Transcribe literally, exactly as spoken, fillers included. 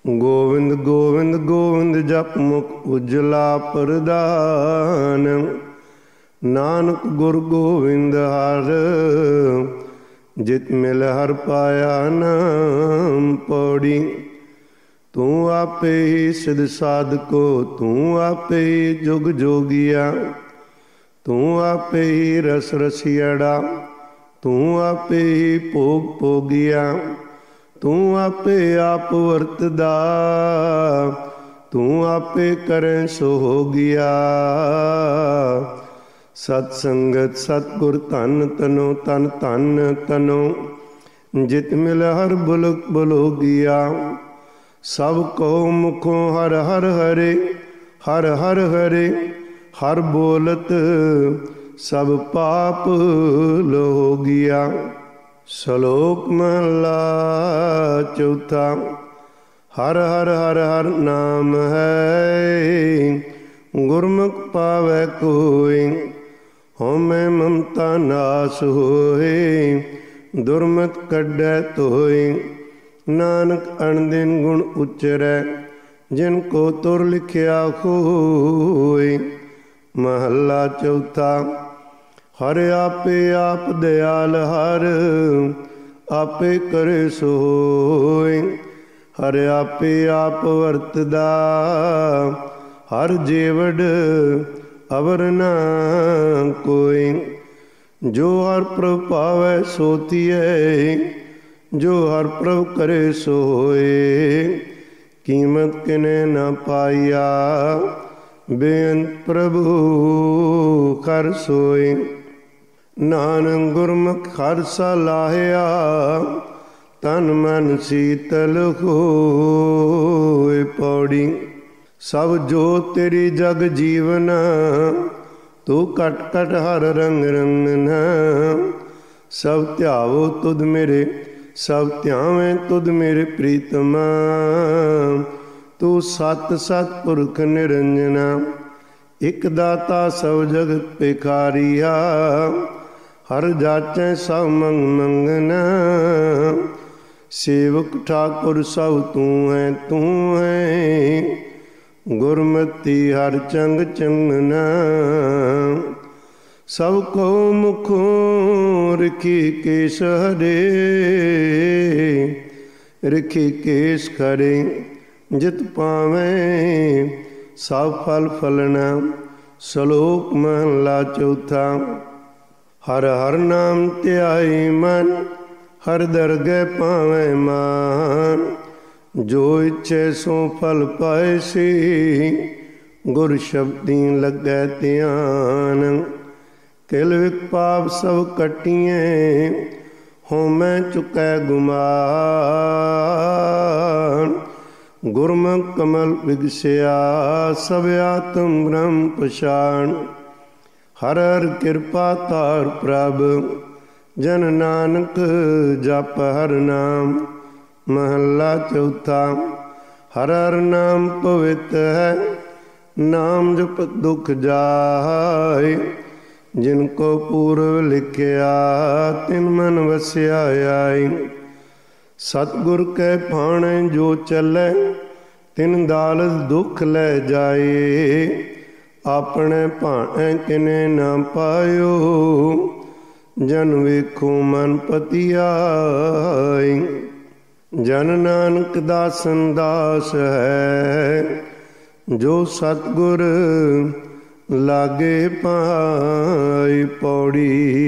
ਗੋਵਿੰਦ ਗੋਵਿੰਦ ਗੋਵਿੰਦ ਜਪ ਮੁਖ ਉਜਲਾ ਪ੍ਰਦਾਨ। ਨਾਨਕ ਗੁਰ ਗੋਬਿੰਦ ਹਰ ਜਿਤ ਮਿਲ ਹਰ ਪਾਇਆ ਨਾਮ ਪੌੜੀ। ਤੂੰ ਆਪੇ ਹੀ ਸਿਧ ਸਾਧਕੋ, ਤੂੰ ਆਪੇ ਹੀ ਜੁਗ ਜੋਗੀਆ, ਤੂੰ ਆਪੇ ਹੀ ਰਸ ਰਸੀਅੜਾ, ਤੂੰ ਆਪੇ ਹੀ ਭੋਗ ਭੋਗੀਆ, ਤੂੰ ਆਪੇ ਆਪ ਵਰਤਦਾ, ਤੂੰ ਆਪੇ ਕਰੈ ਸੋ ਹੋਗਿਆ। ਸਤ ਸੰਗਤ ਸਤਿਗੁਰ ਧਨ ਤਨੋ ਤਨ ਧਨ ਤਨੋ, ਜਿਤ ਮਿਲ ਹਰ ਬੁਲਕ ਬਲੋਗਿਆ। ਸਭ ਕੋ ਮੁਖੋਂ ਹਰ ਹਰ ਹਰੇ, ਹਰ ਹਰ ਹਰੇ, ਹਰ ਬੋਲਤ ਸਭ ਪਾਪ ਲੋਗਿਆ। ਸ਼ਲੋਕ ਮਹਲਾ ਚੌਥਾ। ਹਰ ਹਰ ਹਰ ਹਰ ਨਾਮ ਹੈ, ਗੁਰਮੁਖ ਪਾਵੈ ਕੋਈ। ਹਉਮੈ ਮਮਤਾ ਨਾਸ ਹੋਏ, ਦੁਰਮਤ ਕੱਢੈ ਧੋਏ। ਨਾਨਕ ਅਣਦਿਨ ਗੁਣ ਉਚਰੈ, ਜਿਨ ਕੋ ਤੁਰ ਲਿਖਿਆ ਹੋਏ। ਮਹੱਲਾ ਚੌਥਾ। ਹਰ ਆਪੇ ਆਪ ਦਿਆਲ ਹਰ, ਆਪੇ ਕਰੇ ਸੋਇ। ਹਰ ਆਪੇ ਆਪ ਵਰਤਦਾ, ਹਰ ਜੀਵੜ ਅਵਰ ਨਾ ਕੋਈ। ਜੋ ਹਰ ਪ੍ਰਭ ਪਾਵੈ ਸੋ ਧੀਐ, ਜੋ ਹਰ ਪ੍ਰਭ ਕਰੇ ਸੋ ਹੋਏ। ਕੀਮਤ ਕਿਨੇ ਨਾ ਪਾਈਆ, ਬੇਅੰਤ ਪ੍ਰਭੂ ਕਰ ਸੋਏ। ਨਾਨਕ ਗੁਰਮੁਖ ਹਰ ਸਲਾਹਿਆ, ਤਨ ਮਨ ਸੀਤਲ ਹੋਏ। ਪੌੜੀ। ਸਭ ਜੋ ਤੇਰੀ ਜਗ ਜੀਵਨ, ਤੂੰ ਘਟ ਘਟ ਹਰ ਰੰਗ ਰੰਗਨਾ। ਸਭ ਧਿਆਵੋ ਤੁਧ ਮੇਰੇ, ਸਭ ਧਿਆਵੇਂ ਤੁਧ ਮੇਰੇ ਪ੍ਰੀਤਮਾ। ਤੂੰ ਸਤ ਸਤ ਪੁਰਖ ਨਿਰੰਜਨਾ, ਇਕ ਦਾਤਾ ਸਭ ਜਗਤ ਭਿਖਾਰੀਆ। ਹਰ ਜਾਚੈ ਸਭ ਮੰਗ ਮੰਗਨਾ, ਸੇਵਕ ਠਾਕੁਰ ਸਭ ਤੂੰ ਹੈ ਤੂੰ ਹੈ। ਗੁਰਮਤੀ ਹਰ ਚੰਗ ਚੰਗਨਾ, ਸਭ ਕੋ ਮੁਖੋਂ ਰਖੀ ਕੇਸ ਹਰੇ। ਰਖੀ ਕੇਸ ਖਰੇ, ਜਿਤ ਪਾਵੇਂ ਸਭ ਫਲ ਫਲਣਾ। ਸ਼ਲੋਕ ਮਹਲਾ ਚੌਥਾ। ਹਰ ਹਰ ਨਾਮ ਧਿਆਈ ਮਨ, ਹਰ ਦਰਗਹਿ ਪਾਵੈ ਮਾਨ। ਜੋ ਇੱਛੇ ਸੋ ਫਲ ਪਾਇਸੀ, ਗੁਰ ਸ਼ਬਦੀ ਲੱਗੈ ਧਿਆਨ। ਕਿਲ ਵਿਕ ਪਾਪ ਸਭ ਕੱਟੀਐ, ਹਉਮੈ ਚੁਕੈ ਗੁਮਾਨ। ਗੁਰਮੁਖ ਕਮਲ ਵਿਗਸਿਆ, ਸਭ ਆਤਮ ਬ੍ਰਹਮ ਪਛਾਣ। ਹਰ ਹਰ ਕਿਰਪਾ ਧਾਰ ਪ੍ਰਭ, ਜਨ ਨਾਨਕ ਜਪ ਹਰ ਨਾਮ। ਮਹੱਲਾ ਚੌਥਾ। ਹਰ ਹਰ ਨਾਮ ਪਵਿੱਤ ਹੈ, ਨਾਮ ਜਪਤ ਦੁਖ ਜਾਏ। ਜਿਨ ਕੋ ਪੂਰਵ ਲਿਖਿਆ, ਤਿਨ ਮਨ ਵਸਿਆ ਆਈ। ਸਤਿਗੁਰ ਕੈ ਭਾਣੈ ਜੋ ਚੱਲੈ, ਤਿਨ ਦਾਲਤ ਦੁਖ ਲੈ ਜਾਏ। ਆਪਣੇ ਭਾਣੈ ਕਿਨੇ ਨਾ ਪਾਇਓ, ਜਨ ਵੇਖੋ ਮਨ ਪਤਿਆਈ। ਜਨ ਨਾਨਕ ਦਾਸਨ ਦਾਸ ਹੈ, ਜੋ ਸਤਿਗੁਰ ਲਾਗੇ ਪਾਈ। ਪੌੜੀ।